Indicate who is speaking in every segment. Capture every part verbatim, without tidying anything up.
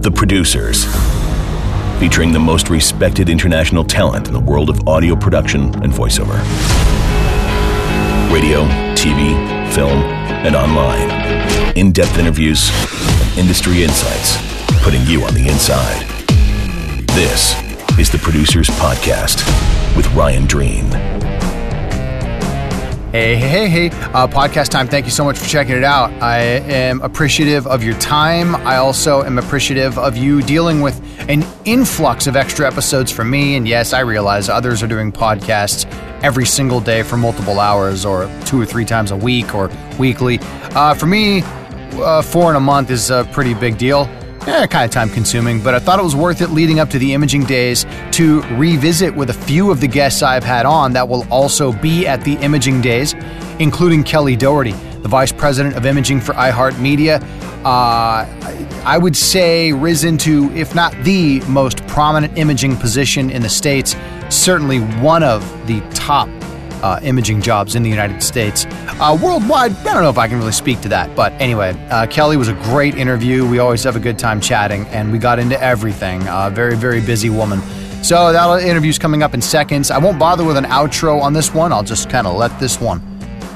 Speaker 1: The Producers, featuring the most respected international talent in the world of audio production and voiceover. Radio, T V, film, and online. In-depth interviews and industry insights, putting you on the inside. This is The Producers Podcast with Ryan Dreen.
Speaker 2: Hey, hey, hey, hey. Uh, podcast time. Thank you so much for checking it out. I am appreciative of your time. I also am appreciative of you dealing with an influx of extra episodes from me. And yes, I realize others are doing podcasts every single day for multiple hours or two or three times a week or weekly. Uh, for me, uh, four in a month is a pretty big deal. Eh, kind of time consuming, but I thought it was worth it leading up to the Imaging Days to revisit with a few of the guests I've had on that will also be at the Imaging Days, including Kelly Doherty, the Vice President of Imaging for iHeartMedia. Uh, I would say risen to, if not the most prominent imaging position in the States, certainly one of the top Uh, imaging jobs in the United States. Uh, worldwide, I don't know if I can really speak to that, but anyway, uh, Kelly was a great interview. We always have a good time chatting, and we got into everything. Uh, very, very busy woman. So that interview's coming up in seconds. I won't bother with an outro on this one. I'll just kind of let this one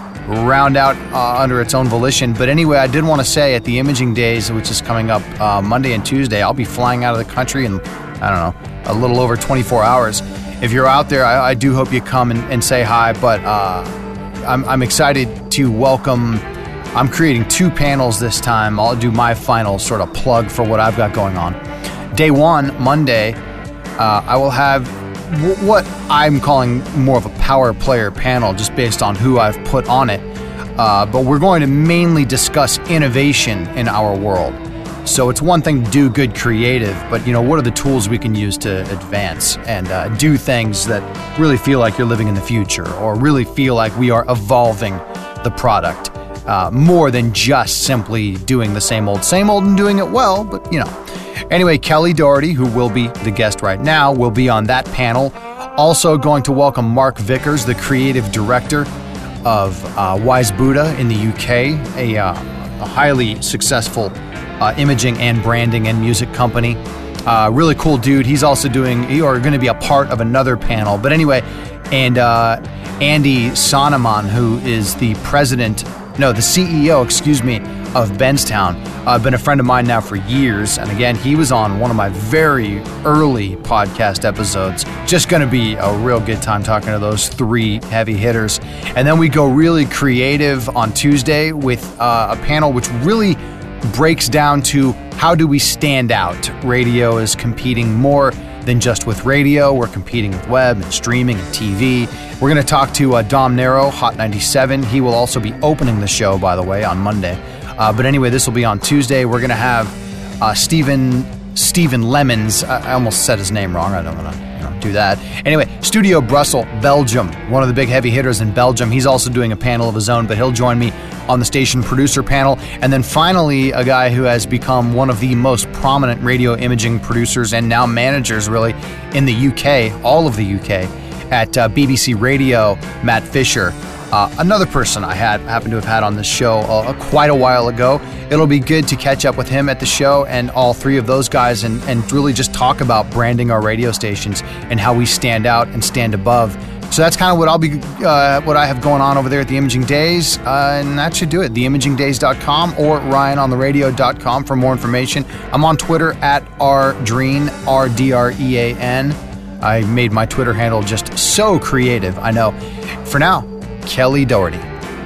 Speaker 2: round out uh, under its own volition. But anyway, I did want to say at the Imaging Days, which is coming up uh, Monday and Tuesday, I'll be flying out of the country in, I don't know, a little over twenty-four hours. If you're out there, I, I do hope you come and, and say hi, but uh, I'm, I'm excited to welcome, I'm creating two panels this time. I'll do my final sort of plug for what I've got going on. Day one, Monday, uh, I will have w- what I'm calling more of a power player panel just based on who I've put on it, uh, but we're going to mainly discuss innovation in our world. So it's one thing to do good creative, but you know, what are the tools we can use to advance and uh, do things that really feel like you're living in the future or really feel like we are evolving the product uh, more than just simply doing the same old, same old and doing it well, but you know. Anyway, Kelly Doherty, who will be the guest right now, will be on that panel. Also going to welcome Mark Vickers, the creative director of uh, Wise Buddha in the U K, a, uh, a highly successful Uh, imaging and branding and music company. Uh, really cool dude. He's also doing, or going to be a part of another panel. But anyway, and uh, Andy Sonneman, who is the president, no, the C E O, excuse me, of Benstown. Uh, been a friend of mine now for years. And again, he was on one of my very early podcast episodes. Just going to be a real good time talking to those three heavy hitters. And then we go really creative on Tuesday with uh, a panel which really breaks down to how do we stand out. Radio is competing more than just with radio. We're competing with web and streaming and T V. We're going to talk to uh, Dom Nero, Hot ninety-seven. He will also be opening the show, by the way, on Monday. Uh, but anyway, this will be on Tuesday. We're going to have uh, Stephen Stephen Lemons. I, I almost said his name wrong. I don't want to you know, do that. Anyway, Studio Brussels, Belgium. One of the big heavy hitters in Belgium. He's also doing a panel of his own, but he'll join me on the station producer panel. And then finally, a guy who has become one of the most prominent radio imaging producers and now managers, really, in the U K, all of the U K, at uh, B B C Radio, Matt Fisher. Uh, another person I had happened to have had on this show uh, quite a while ago. It'll be good to catch up with him at the show and all three of those guys and, and really just talk about branding our radio stations and how we stand out and stand above. So that's kind of what I'll be, uh, what I have going on over there at the Imaging Days, uh, and that should do it. the imaging days dot com or ryan on the radio dot com for more information. I'm on Twitter at rdreen, R D R E A N. I made my Twitter handle just so creative, I know. For now, Kelly Doherty.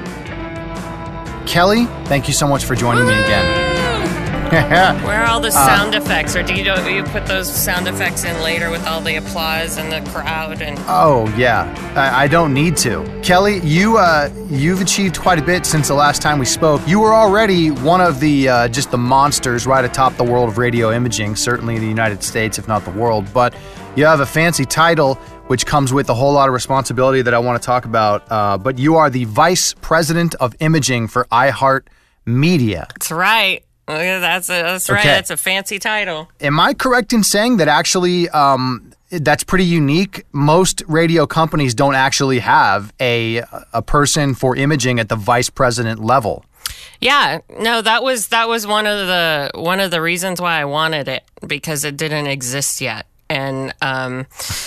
Speaker 2: Kelly, thank you so much for joining me again.
Speaker 3: Where are all the sound uh, effects? Or do you, do you put those sound effects in later with all the applause and the crowd? And
Speaker 2: Oh, yeah. I, I don't need to. Kelly, you, uh, you've achieved quite a bit since the last time we spoke. You were already one of the uh, just the monsters right atop the world of radio imaging, certainly in the United States, if not the world. But you have a fancy title, which comes with a whole lot of responsibility that I want to talk about. Uh, but you are the Vice President of Imaging for iHeartMedia.
Speaker 3: That's right. That's a, that's right.
Speaker 2: Okay.
Speaker 3: That's a fancy title.
Speaker 2: Am I correct in saying that actually um, that's pretty unique? Most radio companies don't actually have a a person for imaging at the vice president level.
Speaker 3: Yeah, no, that was that was one of the one of the reasons why I wanted it, because it didn't exist yet, and um,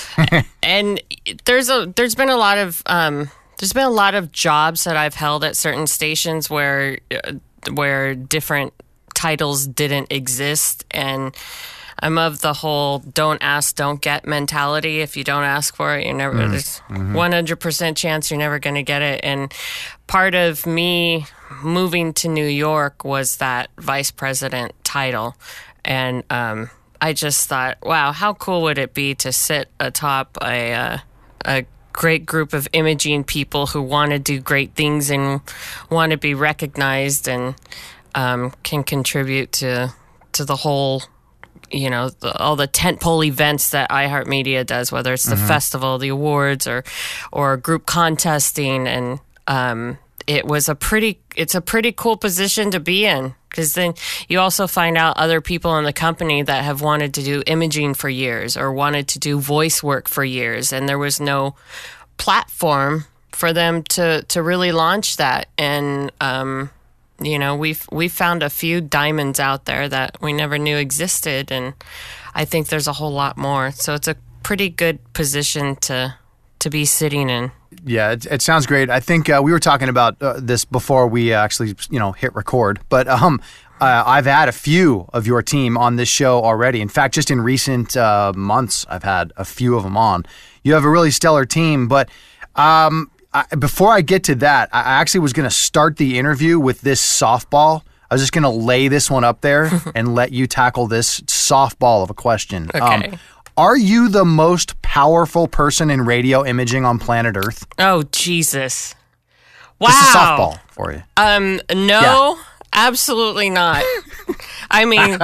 Speaker 3: and there's a there's been a lot of um, there's been a lot of jobs that I've held at certain stations where where different titles didn't exist, and I'm of the whole don't ask, don't get mentality. If you don't ask for it, you're never, mm, there's mm-hmm. one hundred percent chance you're never going to get it. And part of me moving to New York was that vice president title. And um, I just thought, wow, how cool would it be to sit atop a, uh, a great group of imaging people who want to do great things and want to be recognized and um, can contribute to to the whole, you know, the, all the tentpole events that iHeartMedia does, whether it's the mm-hmm. festival, the awards, or or group contesting, and um, it was a pretty, it's a pretty cool position to be in, because then you also find out other people in the company that have wanted to do imaging for years or wanted to do voice work for years, and there was no platform for them to to really launch that. And um, you know, we've we found a few diamonds out there that we never knew existed, and I think there's a whole lot more. So it's a pretty good position to to be sitting in.
Speaker 2: Yeah, it, it sounds great. I think uh, we were talking about uh, this before we actually, you know, hit record. But um, uh, I've had a few of your team on this show already. In fact, just in recent uh, months, I've had a few of them on. You have a really stellar team. But um, I, before I get to that, I actually was going to start the interview with this softball. I was just going to lay this one up there and let you tackle this softball of a question.
Speaker 3: Okay.
Speaker 2: Um, Are you the most powerful person in radio imaging on planet Earth?
Speaker 3: Oh, Jesus. Wow.
Speaker 2: Just a softball for you.
Speaker 3: Um, no, yeah. Absolutely not. I mean,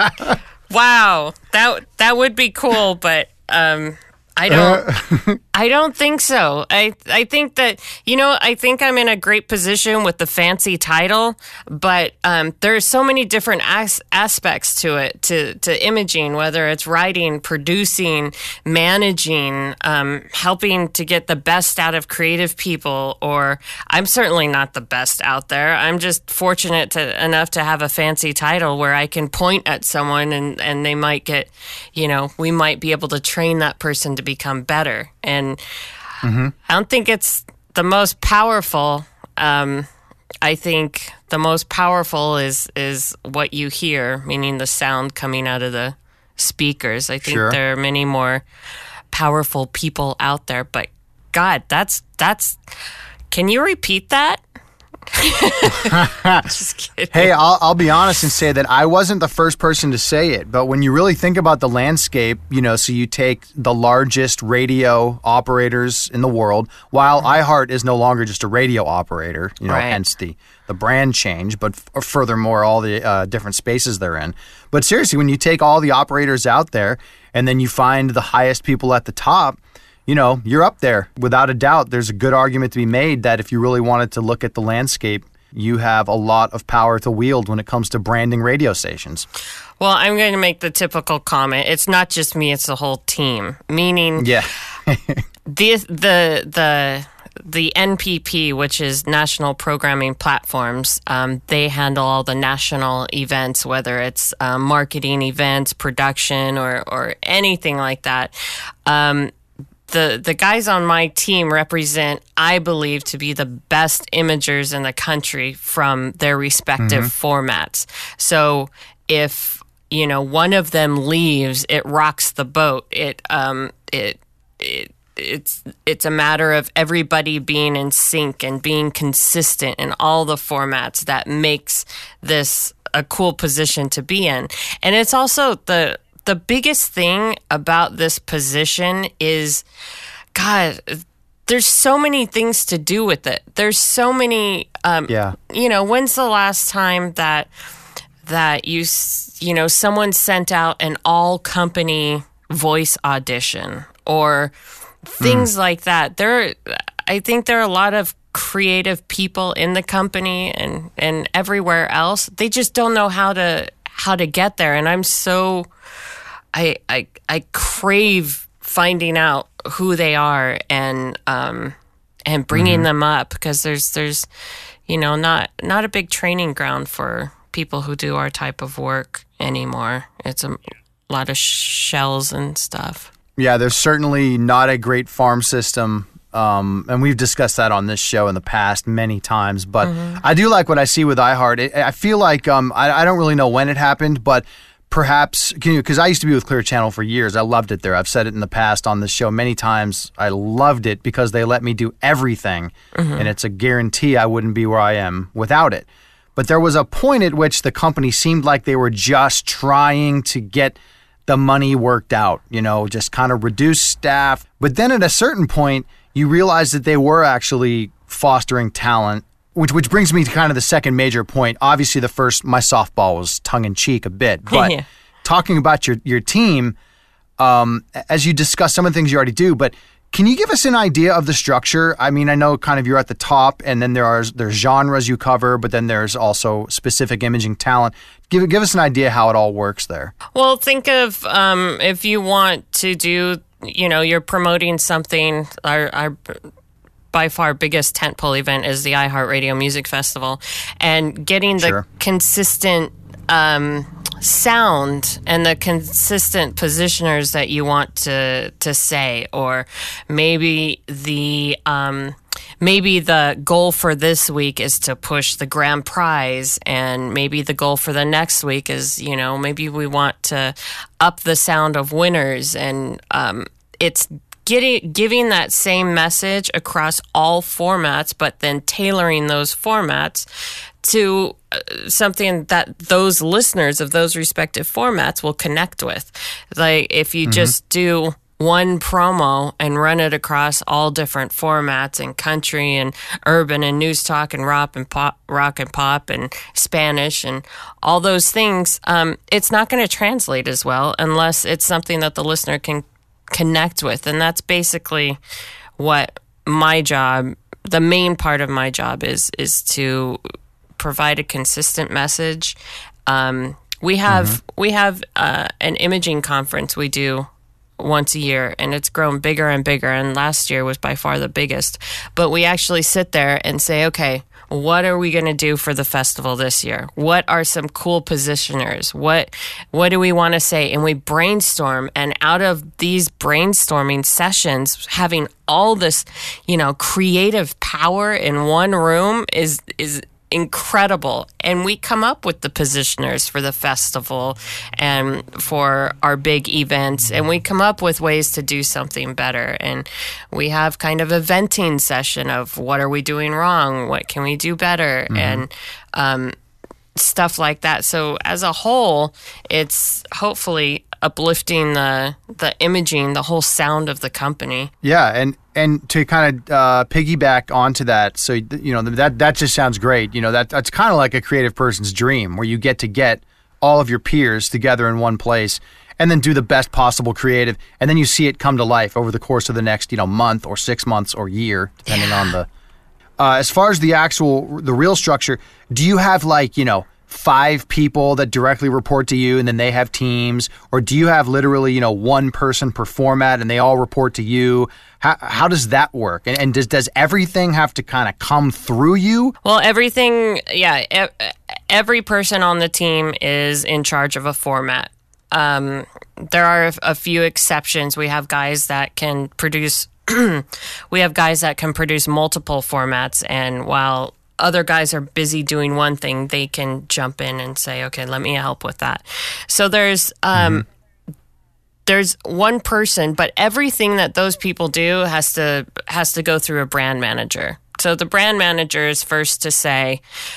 Speaker 3: wow. That that would be cool, but um, I don't I don't think so. I I think that, you know, I think I'm in a great position with the fancy title, but um, there are so many different as- aspects to it, to, to imaging, whether it's writing, producing, managing, um, helping to get the best out of creative people, or I'm certainly not the best out there. I'm just fortunate to, enough to have a fancy title where I can point at someone and, and they might get, you know, we might be able to train that person to become better. And mm-hmm. I don't think it's the most powerful. Um, I think the most powerful is is what you hear, meaning the sound coming out of the speakers. I think
Speaker 2: sure.
Speaker 3: there are many more powerful people out there. But God, that's that's. Can you repeat that? Just kidding.
Speaker 2: Hey, I'll, I'll be honest and say that I wasn't the first person to say it, but when you really think about the landscape, you know, so you take the largest radio operators in the world, while iHeart is no longer just a radio operator, you know,
Speaker 3: right.
Speaker 2: hence the, the brand change, but f- furthermore, all the uh, different spaces they're in. But seriously, when you take all the operators out there and then you find the highest people at the top, you know, you're up there. Without a doubt, there's a good argument to be made that if you really wanted to look at the landscape, you have a lot of power to wield when it comes to branding radio stations.
Speaker 3: Well, I'm going to make the typical comment. It's not just me, it's the whole team. Meaning
Speaker 2: yeah.
Speaker 3: the the the the N P P, which is National Programming Platforms, um, they handle all the national events, whether it's um, marketing events, production, or or anything like that. Um The the guys on my team represent, I believe, to be the best imagers in the country from their respective mm-hmm. formats. So if, you know, one of them leaves, it rocks the boat. It um it it it's it's a matter of everybody being in sync and being consistent in all the formats that makes this a cool position to be in. And it's also the The biggest thing about this position is, God, there's so many things to do with it. There's so many, um,
Speaker 2: yeah.
Speaker 3: you know, when's the last time that, that you, you know, someone sent out an all company voice audition or things mm. like that? There, I think there are a lot of creative people in the company and, and everywhere else. They just don't know how to, how to get there. And I'm so, I, I, I crave finding out who they are and, um, and bringing mm-hmm. them up, because there's, there's, you know, not not a big training ground for people who do our type of work anymore. It's a lot of shells and stuff.
Speaker 2: Yeah, there's certainly not a great farm system. Um, and we've discussed that on this show in the past many times. But mm-hmm. I do like what I see with iHeart. It, I feel like um, I, I don't really know when it happened, but perhaps, because I used to be with Clear Channel for years. I loved it there. I've said it in the past on this show many times. I loved it because they let me do everything. Mm-hmm. And it's a guarantee I wouldn't be where I am without it. But there was a point at which the company seemed like they were just trying to get the money worked out, you know, just kind of reduce staff. But then at a certain point, you realize that they were actually fostering talent, which which brings me to kind of the second major point. Obviously, the first, my softball was tongue-in-cheek a bit. But yeah. Talking about your, your team, um, as you discussed some of the things you already do, but can you give us an idea of the structure? I mean, I know kind of you're at the top, and then there are there's genres you cover, but then there's also specific imaging talent. Give give us an idea how it all works there.
Speaker 3: Well, think of um, if you want to do, you know, you're promoting something. Our, our by far biggest tentpole event is the iHeartRadio Music Festival, and getting the sure. consistent Um, sound and the consistent positioners that you want to to say, or maybe the um, maybe the goal for this week is to push the grand prize, and maybe the goal for the next week is, you know, maybe we want to up the sound of winners, and um, it's getting giving that same message across all formats, but then tailoring those formats to something that those listeners of those respective formats will connect with. Like if you mm-hmm. just do one promo and run it across all different formats, and country and urban and news talk and rock and pop, rock and pop and Spanish and all those things, um, it's not going to translate as well unless it's something that the listener can connect with. And that's basically what my job, the main part of my job is, is to provide a consistent message. Um, we have mm-hmm. we have uh, an imaging conference we do once a year, and it's grown bigger and bigger, and last year was by far the biggest. But we actually sit there and say, okay, what are we going to do for the festival this year? What are some cool positioners? What what do we want to say? And we brainstorm, and out of these brainstorming sessions, having all this, you know, creative power in one room is is incredible. And we come up with the positioners for the festival and for our big events, and we come up with ways to do something better. And we have kind of a venting session of what are we doing wrong? What can we do better? Mm-hmm. And um, stuff like that. So as a whole, it's hopefully uplifting the the imaging, the whole sound of the company.
Speaker 2: Yeah, and and to kind of uh, piggyback onto that, so you know that that just sounds great. You know that that's kind of like a creative person's dream, where you get to get all of your peers together in one place and then do the best possible creative, and then you see it come to life over the course of the next you know month or six months or year, depending yeah. on the. Uh, as far as the actual the real structure, do you have like you know? five people that directly report to you and then they have teams, or do you have literally, you know, one person per format and they all report to you? How how does that work? And, and does does everything have to kind of come through you?
Speaker 3: Well, everything, yeah, e- every person on the team is in charge of a format. Um, there are a few exceptions. We have guys that can produce, we have guys that can produce multiple formats, and while other guys are busy doing one thing, they can jump in and say, okay, let me help with that. So there's um, mm-hmm. there's one person, but everything that those people do has to has to go through a brand manager. So the brand manager is first to say,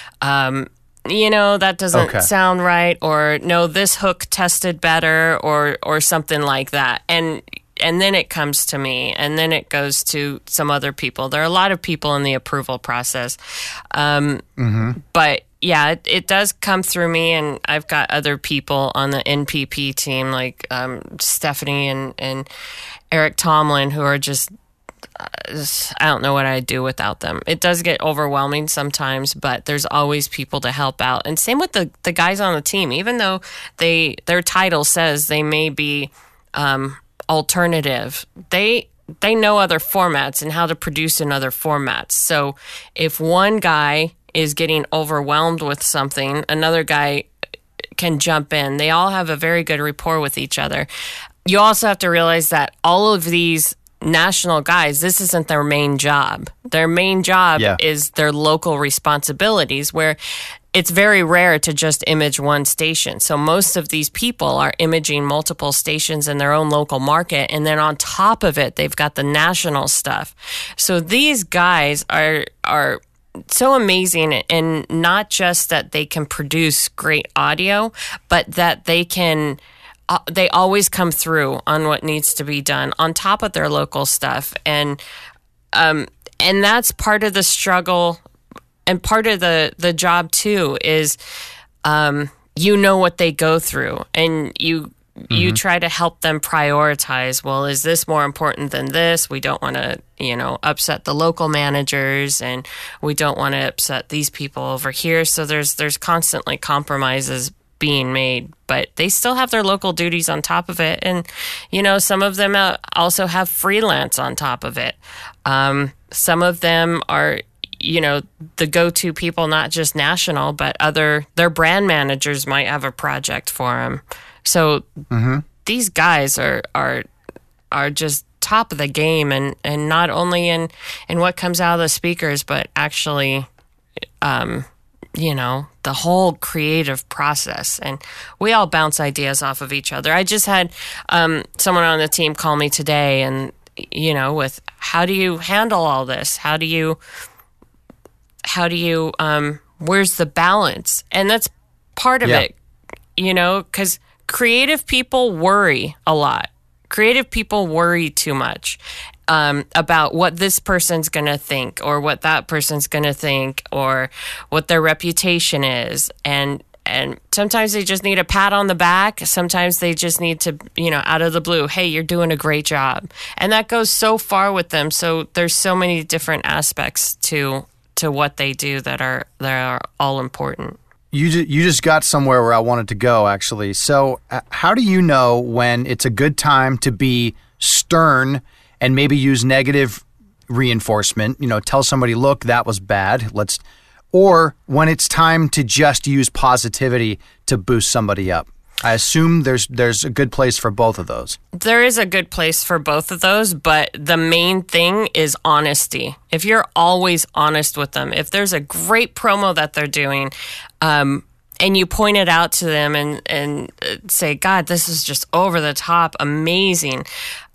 Speaker 3: um, you know, that doesn't okay. sound right, or no, this hook tested better, or or something like that. And And then it comes to me, and then it goes to some other people. There are a lot of people in the approval process. Um, mm-hmm. But yeah, it, it does come through me, and I've got other people on the N P P team, like um, Stephanie and, and Eric Tomlin, who are just, uh, I don't know what I'd do without them. It does get overwhelming sometimes, but there's always people to help out. And same with the, the guys on the team, even though they their title says they may be Um, alternative, they they know other formats and how to produce in other formats. So if one guy is getting overwhelmed with something, another guy can jump in. They all have a very good rapport with each other. You also have to realize that all of these national guys, this isn't their main job. Their main job
Speaker 2: yeah.
Speaker 3: is their local responsibilities, where it's very rare to just image one station. So most of these people are imaging multiple stations in their own local market. And then on top of it, they've got the national stuff. So these guys are are so amazing, and not just that they can produce great audio, but that they can uh, they always come through on what needs to be done on top of their local stuff. And um and that's part of the struggle. And part of the, the job, too, is um, you know what they go through, and you mm-hmm. you try to help them prioritize. Well, is this more important than this? We don't want to, you know, upset the local managers, and we don't want to upset these people over here. So there's there's constantly compromises being made, but they still have their local duties on top of it. And, you know, some of them also have freelance on top of it. Um, some of them are, you know, the go-to people, not just national, but other, their brand managers might have a project for them. So mm-hmm. these guys are, are, are just top of the game, and, and not only in, in what comes out of the speakers, but actually, um, you know, the whole creative process. And we all bounce ideas off of each other. I just had, um, someone on the team call me today, and, you know, with how do you handle all this? How do you, How do you, um, where's the balance? And that's part of
Speaker 2: yeah.
Speaker 3: it, you know, because creative people worry a lot. Creative people worry too much um, about what this person's going to think, or what that person's going to think, or what their reputation is. And and sometimes they just need a pat on the back. Sometimes they just need to, you know, out of the blue, hey, you're doing a great job. And that goes so far with them. So there's so many different aspects to to what they do that are that are all important.
Speaker 2: You ju- you just got somewhere where I wanted to go, actually. So uh, how do you know when it's a good time to be stern and maybe use negative reinforcement? You know, tell somebody, look, that was bad. Let's, or when it's time to just use positivity to boost somebody up? I assume there's there's a good place for both of those.
Speaker 3: There is a good place for both of those, but the main thing is honesty. If you're always honest with them, if there's a great promo that they're doing, um, and you point it out to them and, and say, God, this is just over the top, amazing.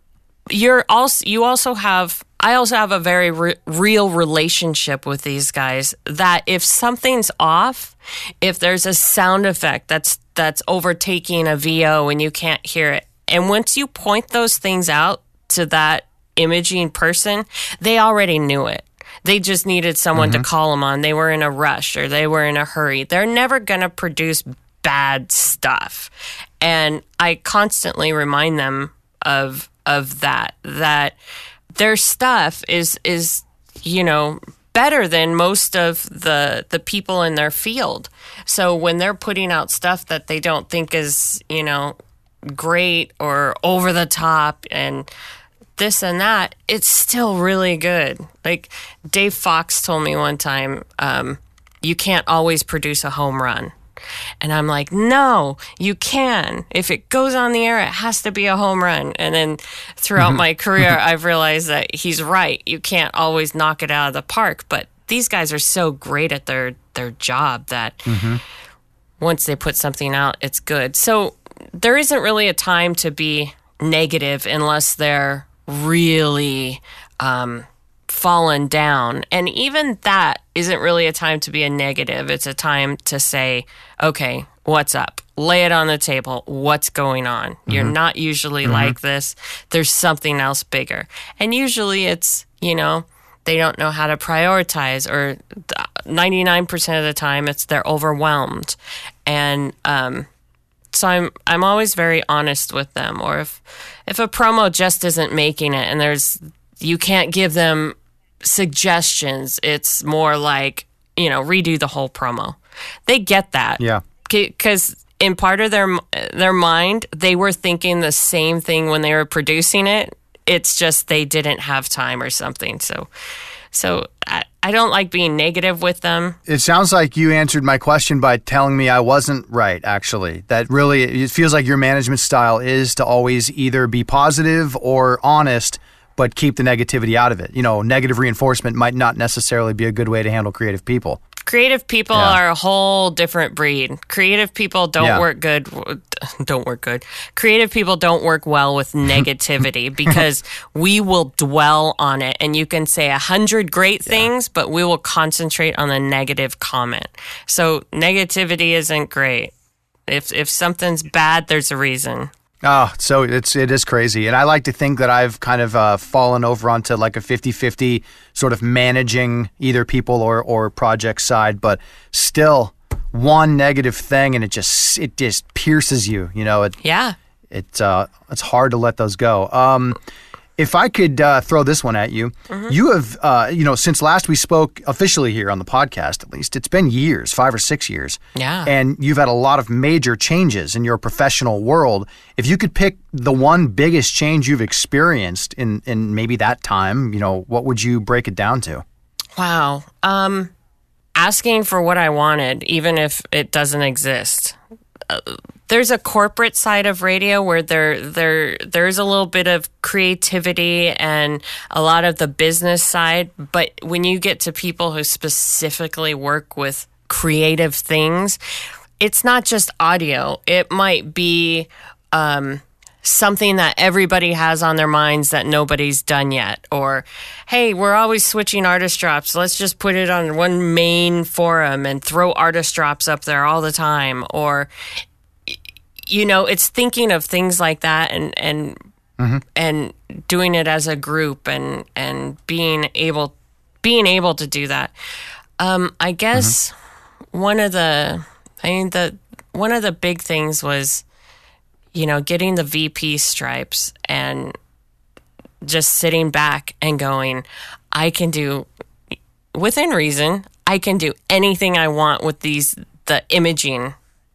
Speaker 3: You're also, you also have, I also have a very re- real relationship with these guys, that if something's off, if there's a sound effect that's that's overtaking a V O and you can't hear it, and once you point those things out to that imaging person, they already knew it. They just needed someone mm-hmm. to call them on. They were in a rush, or they were in a hurry. They're never going to produce bad stuff. And I constantly remind them of of that, that their stuff is, is you know, better than most of the the people in their field. So when they're putting out stuff that they don't think is, you know, great or over the top and this and that, it's still really good. Like Dave Fox told me one time, um, you can't always produce a home run. And I'm like, no, you can. If it goes on the air, it has to be a home run. And then throughout my career, I've realized that he's right. You can't always knock it out of the park. But these guys are so great at their, their job that mm-hmm. once they put something out, it's good. So there isn't really a time to be negative unless they're really um, fallen down. And even that isn't really a time to be a negative. It's a time to say, okay, what's up? Lay it on the table. What's going on? Mm-hmm. You're not usually mm-hmm. like this. There's something else bigger. And usually it's, you know, they don't know how to prioritize, or ninety-nine percent of the time it's they're overwhelmed. And um, so I'm I'm always very honest with them. Or if if a promo just isn't making it and there's you can't give them suggestions, it's more like, you know, redo the whole promo. They get that.
Speaker 2: Yeah.
Speaker 3: Because in part of their their mind, they were thinking the same thing when they were producing it. It's just they didn't have time or something. So, so I, I don't like being negative with them.
Speaker 2: It sounds like you answered my question by telling me I wasn't right, actually. That really, it feels like your management style is to always either be positive or honest, but keep the negativity out of it. You know, negative reinforcement might not necessarily be a good way to handle creative people.
Speaker 3: Creative people
Speaker 2: Yeah.
Speaker 3: are a whole different breed. Creative people don't
Speaker 2: Yeah.
Speaker 3: work good. Don't work good. Creative people don't work well with negativity because we will dwell on it. And you can say a hundred great things, but we will concentrate on the negative comment. So negativity isn't great. If if something's bad, there's a reason.
Speaker 2: Oh, so it's it is crazy. And I like to think that I've kind of uh, fallen over onto like a fifty-fifty sort of managing either people or, or project side, but still one negative thing and it just it just pierces you, you know. It,
Speaker 3: Yeah.
Speaker 2: It, uh, it's hard to let those go. Um, if I could uh, throw this one at you, mm-hmm. you have, uh, you know, since last we spoke officially here on the podcast, at least, it's been years, five or six years.
Speaker 3: Yeah.
Speaker 2: And you've had a lot of major changes in your professional world. If you could pick the one biggest change you've experienced in, in maybe that time, you know, what would you break it down to?
Speaker 3: Wow. Um, asking for what I wanted, even if it doesn't exist. Uh, there's a corporate side of radio where there there there's a little bit of creativity and a lot of the business side, but when you get to people who specifically work with creative things, it's not just audio. It might be um, something that everybody has on their minds that nobody's done yet. Or, hey, we're always switching artist drops. Let's just put it on one main forum and throw artist drops up there all the time. Or, you know, it's thinking of things like that and and mm-hmm. and doing it as a group and and being able being able to do that. Um, I guess mm-hmm. one of the I mean the one of the big things was, you know, getting the V P stripes and just sitting back and going, I can do, within reason, I can do anything I want with these, the imaging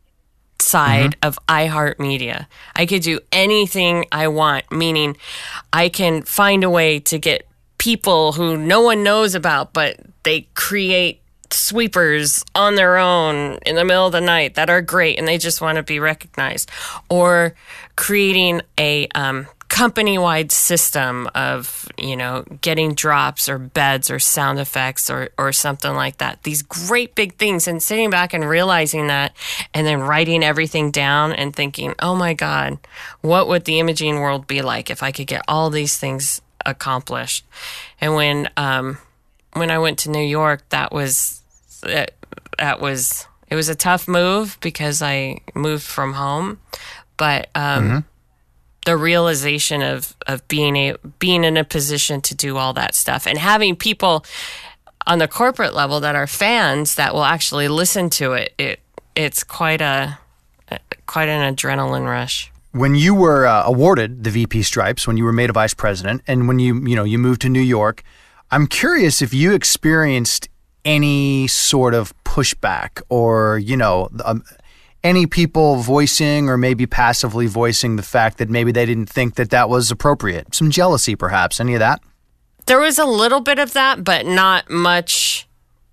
Speaker 3: side mm-hmm. of iHeartMedia. I could do anything I want, meaning I can find a way to get people who no one knows about, but they create sweepers on their own in the middle of the night that are great and they just want to be recognized. Or creating a um, company-wide system of, you know, getting drops or beds or sound effects or, or something like that. These great big things, and sitting back and realizing that and then writing everything down and thinking, oh my God, what would the imaging world be like if I could get all these things accomplished? And when um, when I went to New York, that was that, that was it was a tough move because I moved from home, but um, mm-hmm. the realization of of being a being in a position to do all that stuff and having people on the corporate level that are fans that will actually listen to it, it it's quite a quite an adrenaline rush.
Speaker 2: When you were uh, awarded the V P stripes, when you were made a vice president, and when you you know you moved to New York, I'm curious if you experienced any sort of pushback or, you know, um, any people voicing or maybe passively voicing the fact that maybe they didn't think that that was appropriate. Some jealousy, perhaps. Any of that?
Speaker 3: There was a little bit of that, but not much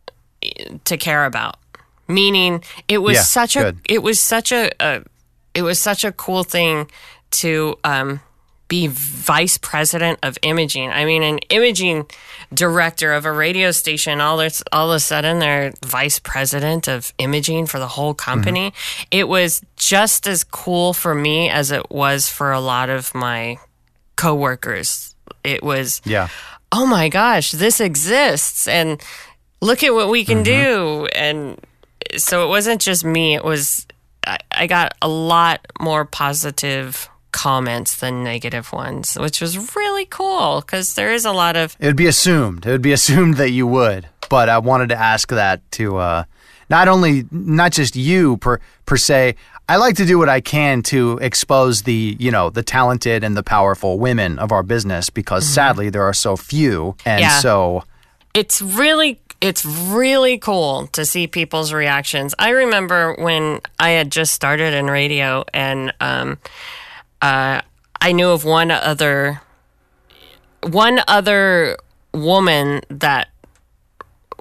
Speaker 3: to care about. Meaning, it was
Speaker 2: yeah,
Speaker 3: such
Speaker 2: good.
Speaker 3: a it was such a, a it was such a cool thing to um, be vice president of imaging. I mean, an imaging director of a radio station, all this, all of a sudden they're vice president of imaging for the whole company. Mm-hmm. It was just as cool for me as it was for a lot of my coworkers. It was,
Speaker 2: yeah.
Speaker 3: oh my gosh, this exists, and look at what we can mm-hmm. do. And so it wasn't just me. It was, I, I got a lot more positive comments than negative ones, which was really cool because there is a lot of...
Speaker 2: It would be assumed. It would be assumed that you would. But I wanted to ask that to uh, not only, not just you per, per se. I like to do what I can to expose the, you know, the talented and the powerful women of our business because mm-hmm. sadly there are so few. And
Speaker 3: yeah.
Speaker 2: so...
Speaker 3: It's really... It's really cool to see people's reactions. I remember when I had just started in radio and um, uh, I knew of one other one other woman that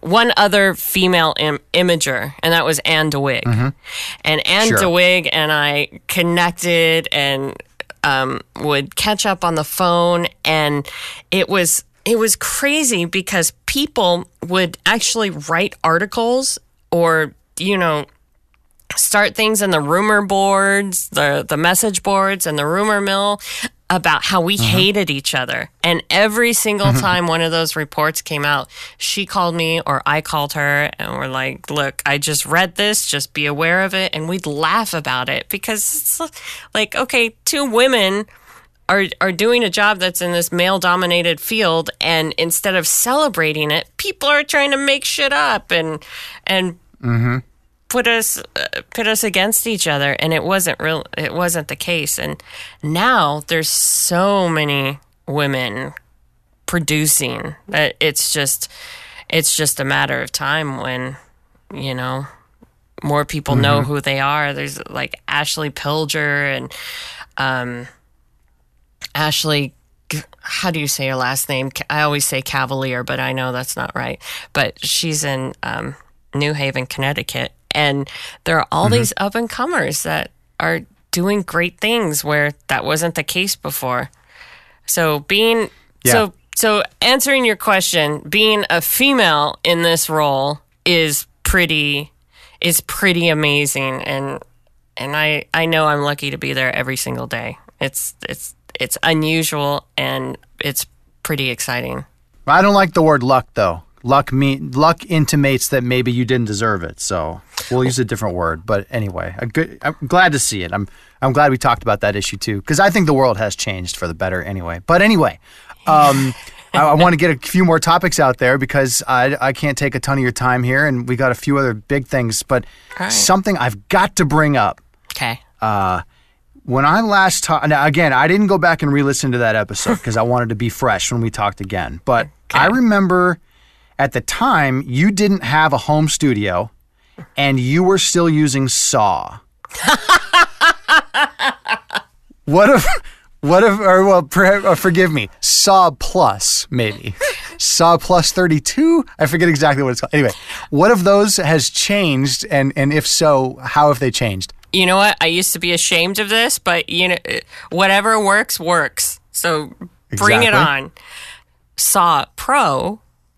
Speaker 3: one other female Im- imager, and that was Anne DeWig. Mm-hmm. And Anne sure. DeWig and I connected and um, would catch up on the phone, and it was it was crazy because people would actually write articles or, you know, start things in the rumor boards, the the message boards and the rumor mill about how we mm-hmm. hated each other. And every single mm-hmm. time one of those reports came out, she called me or I called her and we're like, look, I just read this, just be aware of it. And we'd laugh about it because it's like, okay, two women are are doing a job that's in this male-dominated field, and instead of celebrating it, people are trying to make shit up and and mm-hmm. put us uh, put us against each other, and it wasn't real. It wasn't the case. And now there's so many women producing that it's just it's just a matter of time when, you know, more people mm-hmm. know who they are. There's like Ashley Pilger and um, Ashley. How do you say her last name? I always say Cavalier, but I know that's not right. But she's in um, New Haven, Connecticut. And there are all mm-hmm. these up-and-comers that are doing great things where that wasn't the case before. So being yeah. so so answering your question, being a female in this role is pretty is pretty amazing, and and I, I know I'm lucky to be there every single day. It's it's it's unusual and it's pretty exciting.
Speaker 2: I don't like the word luck though. Luck me luck intimates that maybe you didn't deserve it, so we'll use a different word. But anyway, a good, I'm glad to see it. I'm I'm glad we talked about that issue too, because I think the world has changed for the better anyway. But anyway, um, I, I want to get a few more topics out there because I I can't take a ton of your time here, and we got a few other big things. But right. something I've got to bring up.
Speaker 3: Okay.
Speaker 2: Uh, when I last talked, now again, I didn't go back and re-listen to that episode because I wanted to be fresh when we talked again. But okay. I remember. At the time, you didn't have a home studio, and you were still using Saw. What if, what if, or well, or forgive me, Saw Plus, maybe. Saw Plus thirty-two? I forget exactly what it's called. Anyway, what if those has changed, and, and if so, how have they changed?
Speaker 3: You know what? I used to be ashamed of this, but you know, whatever works, works. So bring exactly. it on. Saw Pro.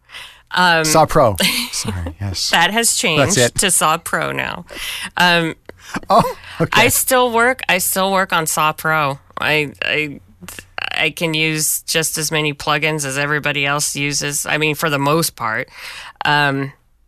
Speaker 3: Um,
Speaker 2: Saw Pro. Sorry, yes.
Speaker 3: That has changed to Saw Pro now. Um,
Speaker 2: oh, okay.
Speaker 3: I still work. I still work on Saw Pro. I, I I can use just as many plugins as everybody else uses. I mean, for the most part, um,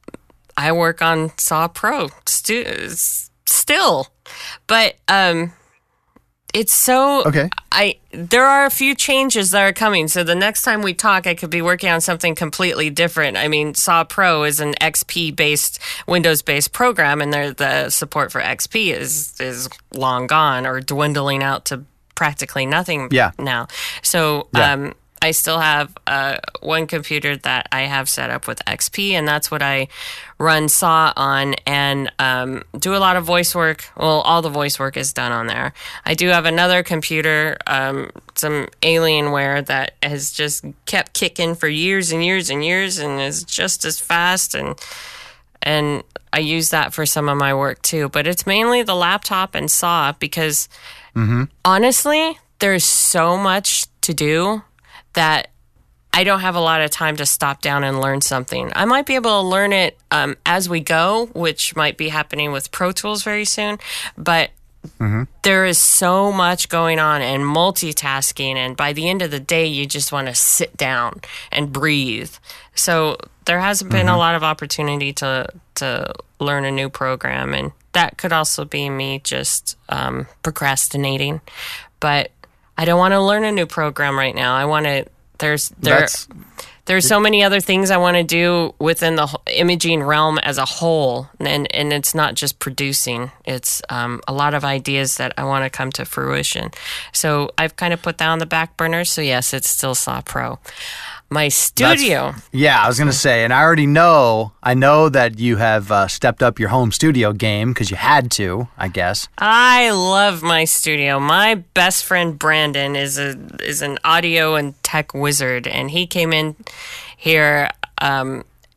Speaker 3: I work on Saw Pro stu- still, but. Um, It's so
Speaker 2: okay.
Speaker 3: I there are a few changes that are coming. So the next time we talk, I could be working on something completely different. I mean, Saw Pro is an X P-based, Windows-based program, and there, the support for X P is is long gone or dwindling out to practically nothing
Speaker 2: yeah.
Speaker 3: now. So
Speaker 2: yeah.
Speaker 3: um, I still have uh, one computer that I have set up with X P, and that's what I run Saw on and um, do a lot of voice work. Well, all the voice work is done on there. I do have another computer, um, some Alienware that has just kept kicking for years and years and years and is just as fast, and and I use that for some of my work too. But it's mainly the laptop and Saw because mm-hmm. honestly, there's so much to do that I don't have a lot of time to stop down and learn something. I might be able to learn it um, as we go, which might be happening with Pro Tools very soon. But mm-hmm. there is so much going on and multitasking. And by the end of the day, you just want to sit down and breathe. So there hasn't been mm-hmm. a lot of opportunity to, to learn a new program. And that could also be me just um, procrastinating. But I don't want to learn a new program right now. I want to, there's, there, That's, there's so many other things I want to do within the imaging realm as a whole. And, and it's not just producing. It's um, a lot of ideas that I want to come to fruition. So I've kind of put that on the back burner. So yes, it's still Saw Pro. My studio.
Speaker 2: That's, yeah, I was going to say, and I already know, I know that you have uh, stepped up your home studio game because you had to, I guess.
Speaker 3: I love my studio. My best friend Brandon is a is an audio and tech wizard, and he came in here um,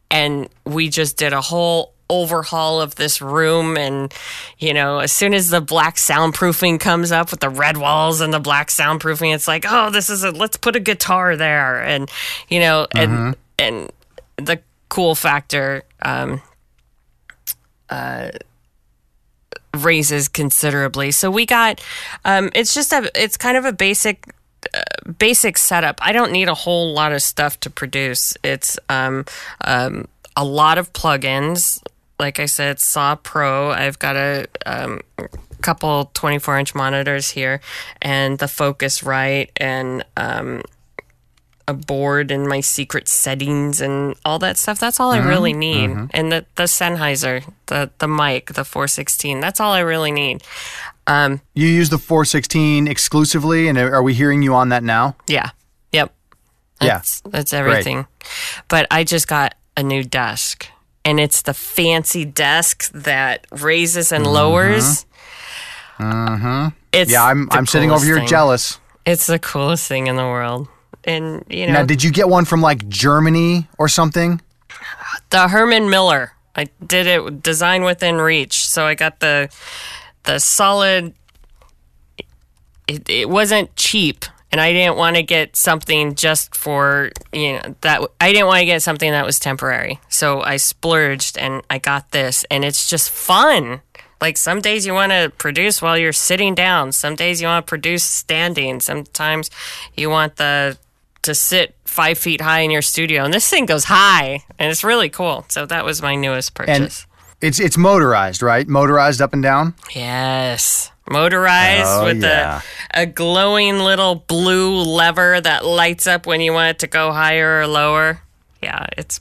Speaker 3: and we just did a whole overhaul of this room. And, you know, as soon as the black soundproofing comes up with the red walls and the black soundproofing, it's like, oh, this is a, let's put a guitar there. And, you know, mm-hmm. and, and the cool factor, um, uh, raises considerably. So we got, um, it's just a, it's kind of a basic, uh, basic setup. I don't need a whole lot of stuff to produce. It's, um, um, a lot of plugins. Like I said, Saw Pro. I've got a um, couple twenty-four inch monitors here, and the Focusrite, and um, a board, and my secret settings, and all that stuff. That's all mm-hmm. I really need. Mm-hmm. And the, the Sennheiser, the the mic, the four sixteen. That's all I really need. Um,
Speaker 2: you use the four sixteen exclusively, and are we hearing you on that now?
Speaker 3: Yeah. Yep. That's, yeah. That's everything. Great. But I just got a new desk. And it's the fancy desk that raises and lowers.
Speaker 2: Mm-hmm. It's yeah, I'm I'm sitting over here
Speaker 3: thing.
Speaker 2: jealous.
Speaker 3: It's the coolest thing in the world. And you know,
Speaker 2: now, did you get one from like Germany or something?
Speaker 3: The Herman Miller. I did it design within reach. So I got the the solid. It, it wasn't cheap. And I didn't want to get something just for, you know, that I didn't want to get something that was temporary. So I splurged and I got this, and it's just fun. Like some days you want to produce while you're sitting down. Some days you want to produce standing. Sometimes you want the to sit five feet high in your studio. And this thing goes high, and it's really cool. So that was my newest purchase.
Speaker 2: And it's it's motorized, right? Motorized up and down?
Speaker 3: Yes. Motorized oh, with
Speaker 2: yeah.
Speaker 3: a, a glowing little blue lever that lights up when you want it to go higher or lower. Yeah, it's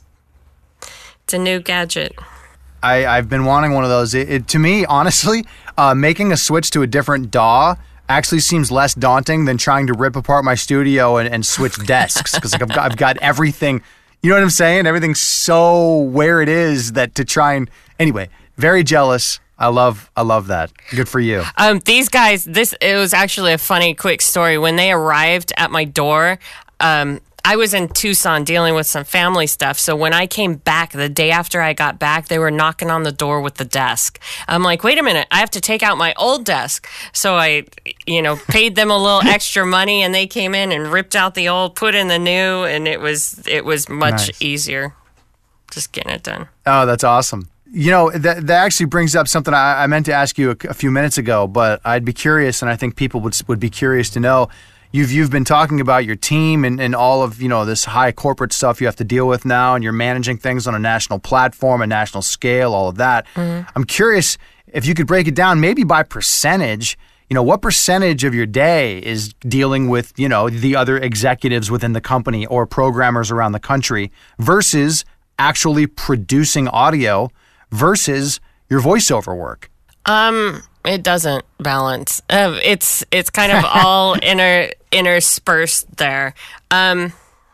Speaker 3: it's a new gadget.
Speaker 2: I, I've been wanting one of those. It, it, to me, honestly, uh, making a switch to a different D A W actually seems less daunting than trying to rip apart my studio and, and switch desks, because like, I've, got, I've got everything. You know what I'm saying? Everything's so where it is that to try and... Anyway, very jealous. I love I love that. Good for you.
Speaker 3: Um, these guys, this it was actually a funny, quick story. When they arrived at my door, um, I was in Tucson dealing with some family stuff. So when I came back, the day after I got back, they were knocking on the door with the desk. I'm like, wait a minute, I have to take out my old desk. So I, you know, paid them a little extra money, and they came in and ripped out the old, put in the new, and it was it was much
Speaker 2: nice.
Speaker 3: easier just getting it done.
Speaker 2: Oh, that's awesome. You know, that that actually brings up something I, I meant to ask you a, a few minutes ago, but I'd be curious, and I think people would would be curious to know. You've you've been talking about your team and, and all of, you know, this high corporate stuff you have to deal with now, and you're managing things on a national platform, a national scale, all of that. Mm-hmm. I'm curious if you could break it down maybe by percentage. You know, what percentage of your day is dealing with, you know, the other executives within the company or programmers around the country versus actually producing audio versus your voiceover work?
Speaker 3: Um, it doesn't balance. Uh, it's it's kind of all inter interspersed there. Um,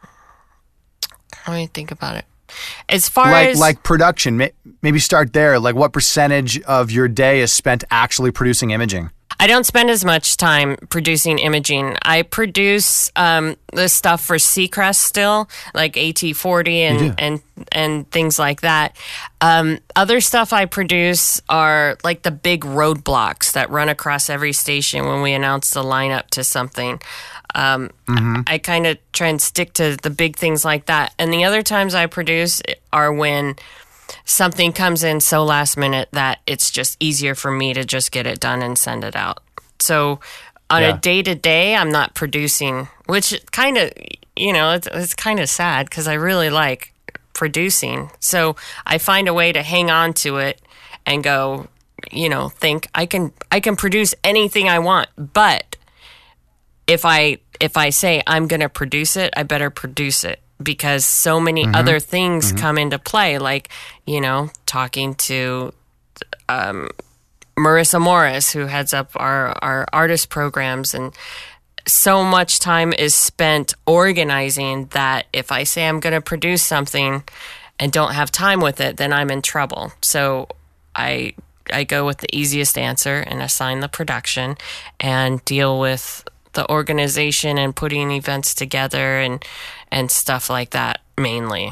Speaker 3: let me think about it. As far
Speaker 2: like,
Speaker 3: as
Speaker 2: like production, maybe start there. Like, what percentage of your day is spent actually producing imaging?
Speaker 3: I don't spend as much time producing imaging. I produce um, the stuff for Seacrest still, like A T forty and, and and things like that. Um, other stuff I produce are like the big roadblocks that run across every station when we announce the lineup to something. Um, mm-hmm. I, I kind of try and stick to the big things like that. And the other times I produce are when something comes in so last minute that it's just easier for me to just get it done and send it out. So on yeah. a day-to-day, I'm not producing, which kind of, you know, it's, it's kind of sad because I really like producing. So I find a way to hang on to it and go, you know, think I can I can produce anything I want. But if I if I say I'm going to produce it, I better produce it. Because so many mm-hmm. other things mm-hmm. come into play, like, you know, talking to um, Marissa Morris, who heads up our, our artist programs. And so much time is spent organizing that if I say I'm going to produce something and don't have time with it, then I'm in trouble. So I I go with the easiest answer and assign the production and deal with the organization and putting events together and and stuff like that mainly.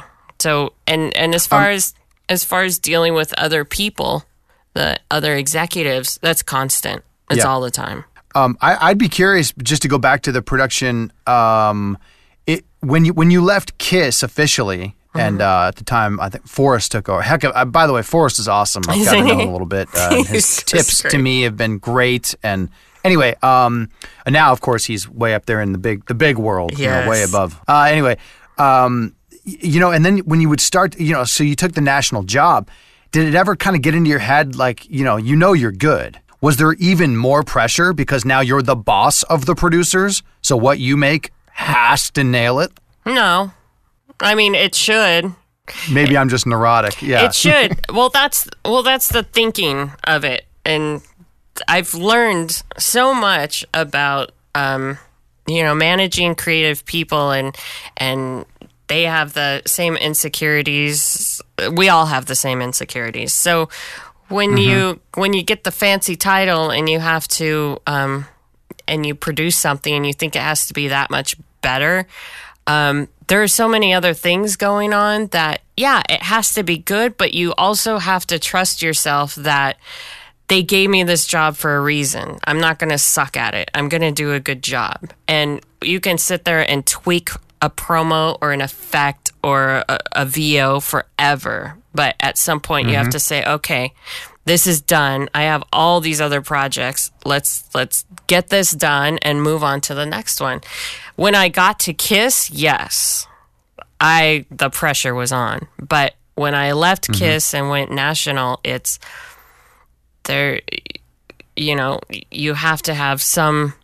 Speaker 3: So, and, and as far um, as, as far as dealing with other people, the other executives, that's constant. It's yeah. all the time.
Speaker 2: Um, I, I'd be curious just to go back to the production. Um, it when you when you left KISS officially, mm-hmm. and uh, at the time I think Forrest took over. Heck, uh, by the way, Forrest is awesome. I've gotten to know him a little bit. Uh, his tips to me have been great. And anyway, um, and now of course he's way up there in the big the big world, yes. you know, way above. Uh, anyway, um, you know, and then when you would start, you know, so you took the national job. Did it ever kind of get into your head, like, you know, you know you're good? Was there even more pressure because now you're the boss of the producers? So what you make has to nail it?
Speaker 3: No. I mean, it should.
Speaker 2: Maybe I'm just neurotic. Yeah.
Speaker 3: It should. well, that's well, that's the thinking of it. And I've learned so much about, um, you know, managing creative people, and and they have the same insecurities. We all have the same insecurities. So when mm-hmm. you when you get the fancy title and you have to um, and you produce something and you think it has to be that much better, um, there are so many other things going on that, yeah, it has to be good, but you also have to trust yourself that they gave me this job for a reason. I'm not going to suck at it. I'm going to do a good job. And you can sit there and tweak a promo or an effect or a, a V O forever. But at some point, mm-hmm. you have to say, okay, this is done. I have all these other projects. Let's let's get this done and move on to the next one. When I got to KISS, yes, I the pressure was on. But when I left mm-hmm. KISS and went national, it's there. You know, you have to have some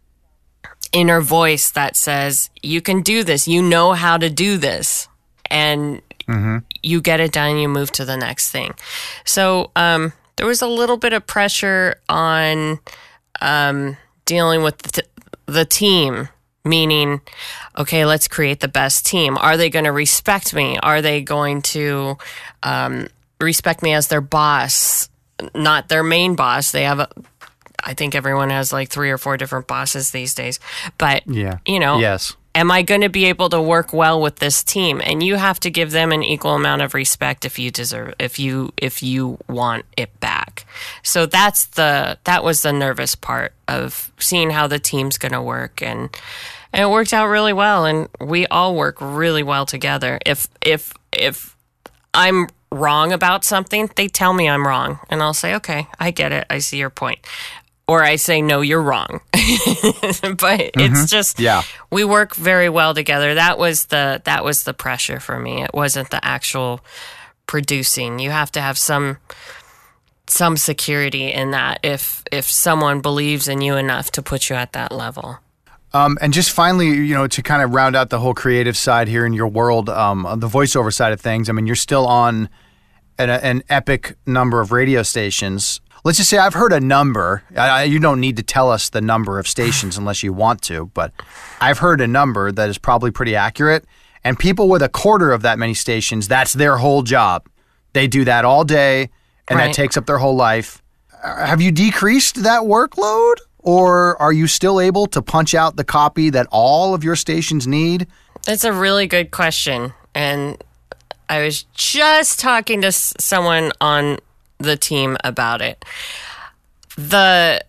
Speaker 3: inner voice that says, you can do this. You know how to do this. And mm-hmm. you get it done, you move to the next thing. So um, there was a little bit of pressure on um, dealing with the, t- the team, meaning, okay, let's create the best team. Are they going to respect me? Are they going to um, respect me as their boss, not their main boss? They have a... I think everyone has like three or four different bosses these days. But, yeah. you know,
Speaker 2: yes.
Speaker 3: am I going to be able to work well with this team? And you have to give them an equal amount of respect if you deserve, if you, if you want it back. So that's the, that was the nervous part of seeing how the team's going to work. And, and it worked out really well. And we all work really well together. If, if, if I'm wrong about something, they tell me I'm wrong. And I'll say, okay, I get it. I see your point. Or I say, no, you're wrong. But mm-hmm. it's just, yeah. we work very well together. That was the that was the pressure for me. It wasn't the actual producing. You have to have some some security in that if if someone believes in you enough to put you at that level.
Speaker 2: Um, and just finally, you know, to kind of round out the whole creative side here in your world, um, the voiceover side of things, I mean, you're still on an, an epic number of radio stations. Let's just say I've heard a number. I, you don't need to tell us the number of stations unless you want to, but I've heard a number that is probably pretty accurate. And people with a quarter of that many stations, that's their whole job. They do that all day, and right. that takes up their whole life. Have you decreased that workload, or are you still able to punch out the copy that all of your stations need?
Speaker 3: That's a really good question. And I was just talking to someone on the team about it. The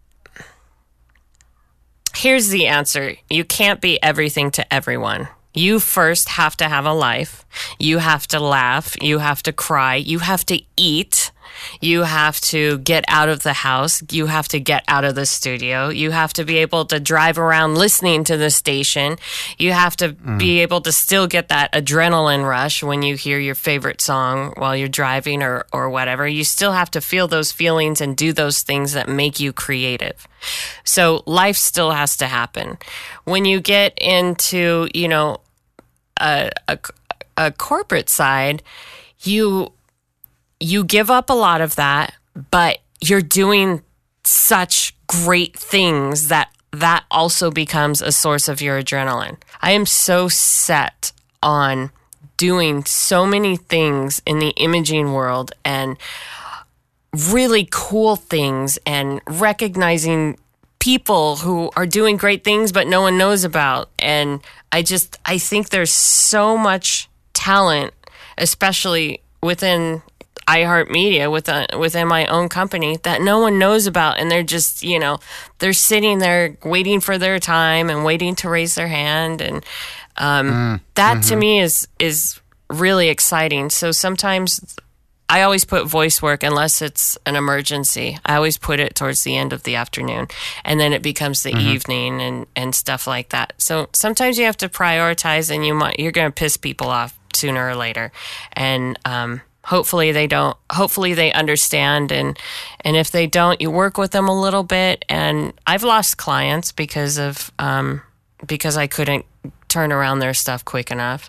Speaker 3: here's the answer. You can't be everything to everyone. You first have to have a life. You have to laugh. You have to cry. You have to eat. You have to get out of the house. You have to get out of the studio. You have to be able to drive around listening to the station. You have to mm. be able to still get that adrenaline rush when you hear your favorite song while you're driving or, or whatever. You still have to feel those feelings and do those things that make you creative. So life still has to happen. When you get into, you know, a, a, a corporate side, you... You give up a lot of that, but you're doing such great things that that also becomes a source of your adrenaline. I am so set on doing so many things in the imaging world and really cool things and recognizing people who are doing great things but no one knows about. And I just, I think there's so much talent especially within iHeartMedia, within, within my own company, that no one knows about. And they're just, you know, they're sitting there waiting for their time and waiting to raise their hand. And um, mm, that mm-hmm. to me is is really exciting. So sometimes I always put voice work, unless it's an emergency. I always put it towards the end of the afternoon, and then it becomes the mm-hmm. evening and, and stuff like that. So sometimes you have to prioritize, and you might, you're going to piss people off sooner or later. And um, hopefully they don't. Hopefully they understand, and and if they don't, you work with them a little bit. And I've lost clients because of um, because I couldn't turn around their stuff quick enough.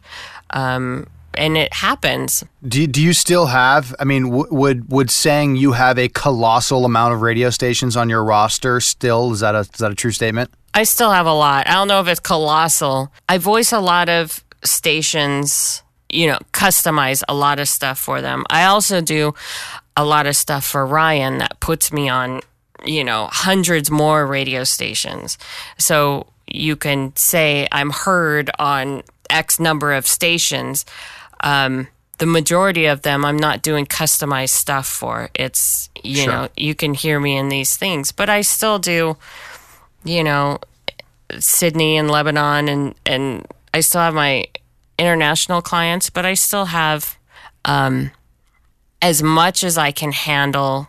Speaker 3: Um, And it happens.
Speaker 2: Do you, do you still have, I mean, w- would would saying you have a colossal amount of radio stations on your roster still, is that a, is that a true statement?
Speaker 3: I still have a lot. I don't know if it's colossal. I voice a lot of stations, you know, customize a lot of stuff for them. I also do a lot of stuff for Ryan that puts me on, you know, hundreds more radio stations. So you can say I'm heard on X number of stations. Um, the majority of them I'm not doing customized stuff for. It's, you sure. know, you can hear me in these things, but I still do, you know, Sydney and Lebanon, and, and I still have my international clients, but I still have um, as much as I can handle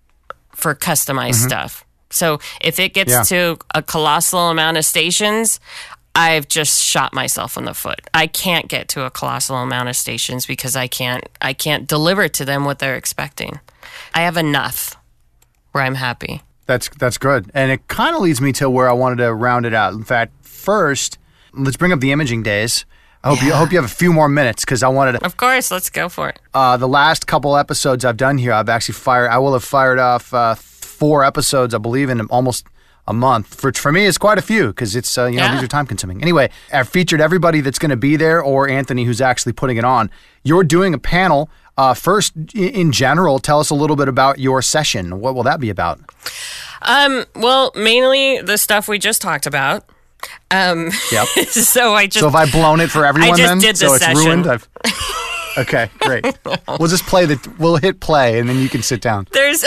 Speaker 3: for customized mm-hmm. stuff. So if it gets yeah. to a colossal amount of stations, I've just shot myself in the foot. I can't get to a colossal amount of stations because I can't I can't deliver to them what they're expecting. I have enough where I'm happy.
Speaker 2: That's that's good. And it kind of leads me to where I wanted to round it out. In fact, first, let's bring up the imaging days. I hope, yeah. you, I hope you have a few more minutes, because I wanted to...
Speaker 3: Of course, let's go for it.
Speaker 2: Uh, the last couple episodes I've done here, I've actually fired... I will have fired off uh, four episodes, I believe, in almost... a month. For for me, it's quite a few, because it's, uh, you know, yeah. these are time consuming. Anyway, I've featured everybody that's going to be there, or Anthony, who's actually putting it on. You're doing a panel. Uh, first, in general, tell us a little bit about your session. What will that be about?
Speaker 3: Um, well, mainly the stuff we just talked about. Um,
Speaker 2: yep.
Speaker 3: so I just.
Speaker 2: So have I blown it for everyone
Speaker 3: I just
Speaker 2: then?
Speaker 3: did the
Speaker 2: so
Speaker 3: session.
Speaker 2: it's ruined? I've, okay, great. We'll just play the, we'll hit play and then you can sit down.
Speaker 3: There's.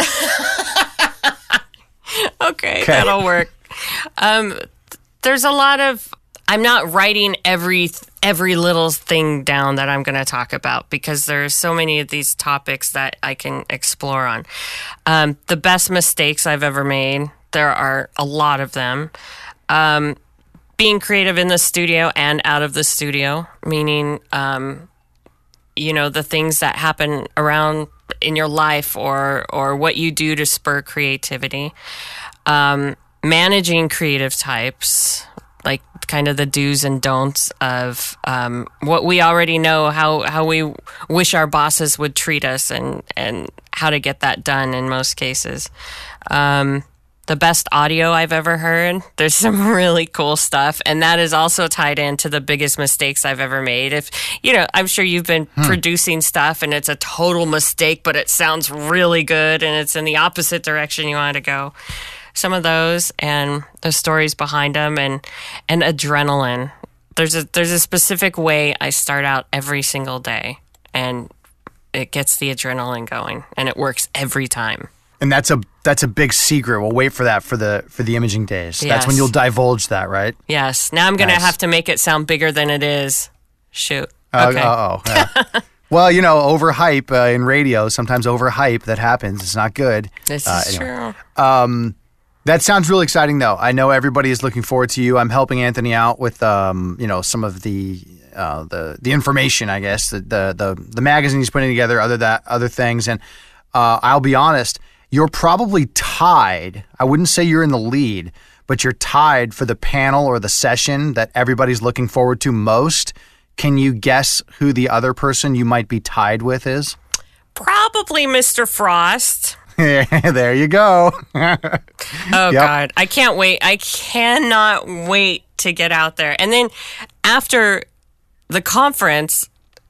Speaker 3: Okay, okay, that'll work. Um, there's a lot of, I'm not writing every every little thing down that I'm going to talk about, because there's so many of these topics that I can explore on. Um, the best mistakes I've ever made, there are a lot of them. Um, being creative in the studio and out of the studio, meaning, um, you know, the things that happen around in your life, or or what you do to spur creativity. Um, managing creative types, like kind of the do's and don'ts of um, what we already know, how, how we wish our bosses would treat us, and, and how to get that done in most cases. Um, the best audio I've ever heard. There's some really cool stuff, and that is also tied into the biggest mistakes I've ever made. If you know, I'm sure you've been hmm. producing stuff and it's a total mistake, but it sounds really good and it's in the opposite direction you want to go. Some of those, and the stories behind them, and and adrenaline. There's a there's a specific way I start out every single day, and it gets the adrenaline going, and it works every time.
Speaker 2: And that's a that's a big secret. We'll wait for that for the for the imaging days.
Speaker 3: Yes.
Speaker 2: That's when you'll divulge that, right?
Speaker 3: Yes. Now I'm going to
Speaker 2: nice.
Speaker 3: have to make it sound bigger than it is. Shoot.
Speaker 2: Uh,
Speaker 3: okay.
Speaker 2: Uh-oh. Yeah. Well, you know, overhype uh, in radio, sometimes overhype, that happens. It's not good.
Speaker 3: This
Speaker 2: uh,
Speaker 3: is
Speaker 2: anyway.
Speaker 3: true.
Speaker 2: Um, that sounds really exciting, though. I know everybody is looking forward to you. I'm helping Anthony out with, um, you know, some of the uh, the the information, I guess, the the the, the magazine he's putting together, other that other things. And uh, I'll be honest, you're probably tied. I wouldn't say you're in the lead, but you're tied for the panel or the session that everybody's looking forward to most. Can you guess who the other person you might be tied with is?
Speaker 3: Probably Mister Frost.
Speaker 2: There you go.
Speaker 3: Oh, yep. God. I can't wait. I cannot wait to get out there. And then after the conference,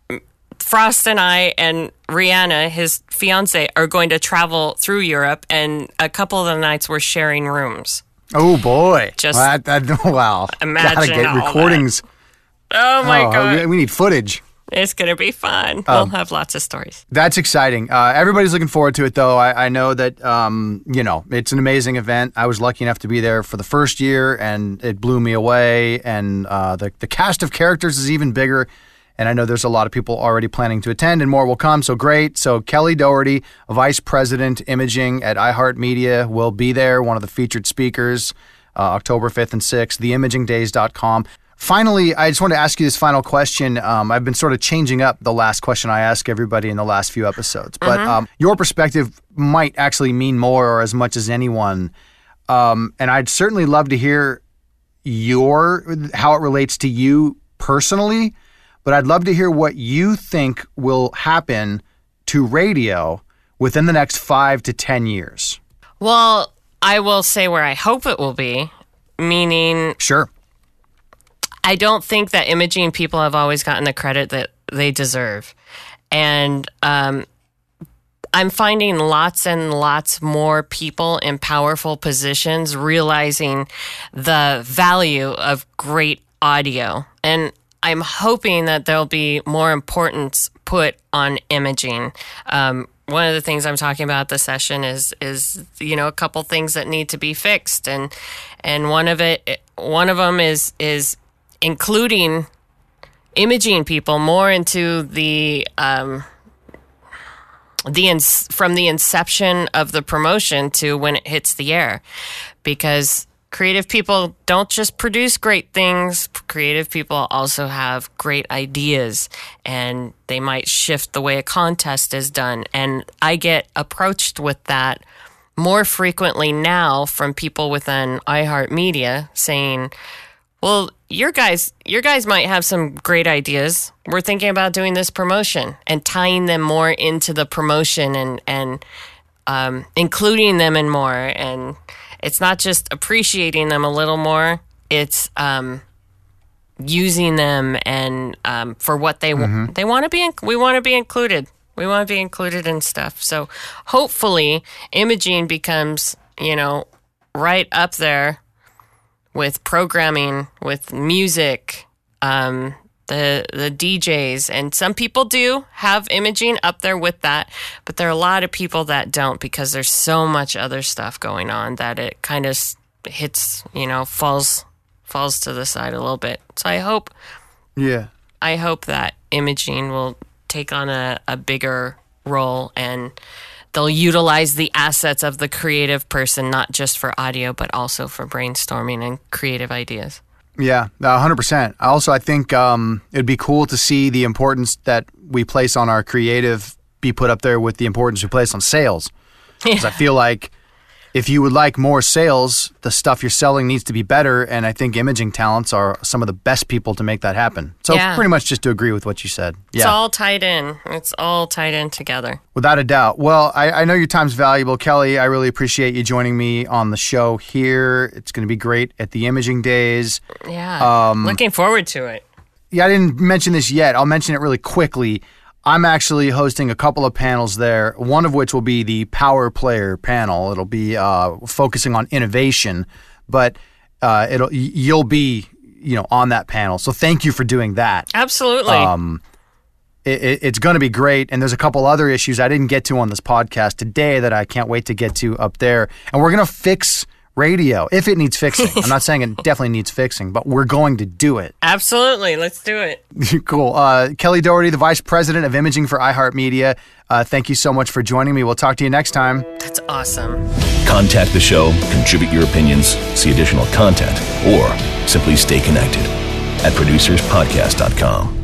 Speaker 3: Frost and I and Rihanna, his fiance, are going to travel through Europe, and a couple of the nights we're sharing rooms.
Speaker 2: Oh, boy.
Speaker 3: Just
Speaker 2: well, I, I, wow.
Speaker 3: Imagine
Speaker 2: Gotta get
Speaker 3: all
Speaker 2: recordings.
Speaker 3: That. Oh, my
Speaker 2: oh,
Speaker 3: God.
Speaker 2: We need footage.
Speaker 3: It's going to be fun. Um, we'll have lots of stories.
Speaker 2: That's exciting. Uh, everybody's looking forward to it, though. I, I know that, um, you know, it's an amazing event. I was lucky enough to be there for the first year, and it blew me away. And uh, the, the cast of characters is even bigger. And I know there's a lot of people already planning to attend, and more will come, so great. So Kelly Doherty, Vice President Imaging at iHeartMedia, will be there, one of the featured speakers, uh, October fifth and sixth, the imaging days dot com. Finally, I just want to ask you this final question. Um, I've been sort of changing up the last question I ask everybody in the last few episodes, but mm-hmm. um, your perspective might actually mean more or as much as anyone. Um, and I'd certainly love to hear your how it relates to you personally. But I'd love to hear what you think will happen to radio within the next five to ten years.
Speaker 3: Well, I will say where I hope it will be, meaning...
Speaker 2: Sure.
Speaker 3: I don't think that imaging people have always gotten the credit that they deserve. And um, I'm finding lots and lots more people in powerful positions realizing the value of great audio. And I'm hoping that there'll be more importance put on imaging. Um, one of the things I'm talking about at the session is, is you know, a couple things that need to be fixed, and and one of it, one of them is is including imaging people more into the um, the ins- from the inception of the promotion to when it hits the air, because creative people don't just produce great things. Creative people also have great ideas, and they might shift the way a contest is done. And I get approached with that more frequently now from people within iHeartMedia saying, well, your guys, your guys might have some great ideas. We're thinking about doing this promotion, and tying them more into the promotion, and, and um, including them in more. And it's not just appreciating them a little more, it's um, using them and um, for what they mm-hmm. they want to be. In- we want to be included. We want to be included in stuff. So hopefully, imaging becomes, you know, right up there with programming, with music, um, the the D Js, and some people do have imaging up there with that, but there are a lot of people that don't, because there's so much other stuff going on that it kind of hits, you know, falls falls to the side a little bit. So I hope,
Speaker 2: yeah,
Speaker 3: I hope that imaging will take on a, a bigger role, and they'll utilize the assets of the creative person, not just for audio, but also for brainstorming and creative ideas.
Speaker 2: Yeah, one hundred percent. Also, I think um, it'd be cool to see the importance that we place on our creative be put up there with the importance we place on sales. Because yeah. I feel like if you would like more sales, the stuff you're selling needs to be better, and I think imaging talents are some of the best people to make that happen. So yeah. pretty much just to agree with what you said. Yeah.
Speaker 3: It's all tied in. It's all tied in together.
Speaker 2: Without a doubt. Well, I, I know your time's valuable. Kelly, I really appreciate you joining me on the show here. It's going to be great at the Imaging Days.
Speaker 3: Yeah, um, looking forward to it.
Speaker 2: Yeah, I didn't mention this yet. I'll mention it really quickly. I'm actually hosting a couple of panels there, one of which will be the Power Player panel. It'll be uh, focusing on innovation, but uh, it'll you'll be you know on that panel. So thank you for doing that.
Speaker 3: Absolutely. Um,
Speaker 2: it, it, it's going to be great, and there's a couple other issues I didn't get to on this podcast today that I can't wait to get to up there. And we're going to fix radio if it needs fixing. I'm not saying it definitely needs fixing, but we're going to do it.
Speaker 3: Absolutely. Let's do it.
Speaker 2: Cool. Uh, Kelly Doherty, the Vice President of Imaging for iHeartMedia. Uh, thank you so much for joining me. We'll talk to you next time.
Speaker 3: That's awesome.
Speaker 1: Contact the show, contribute your opinions, see additional content, or simply stay connected at producers podcast dot com.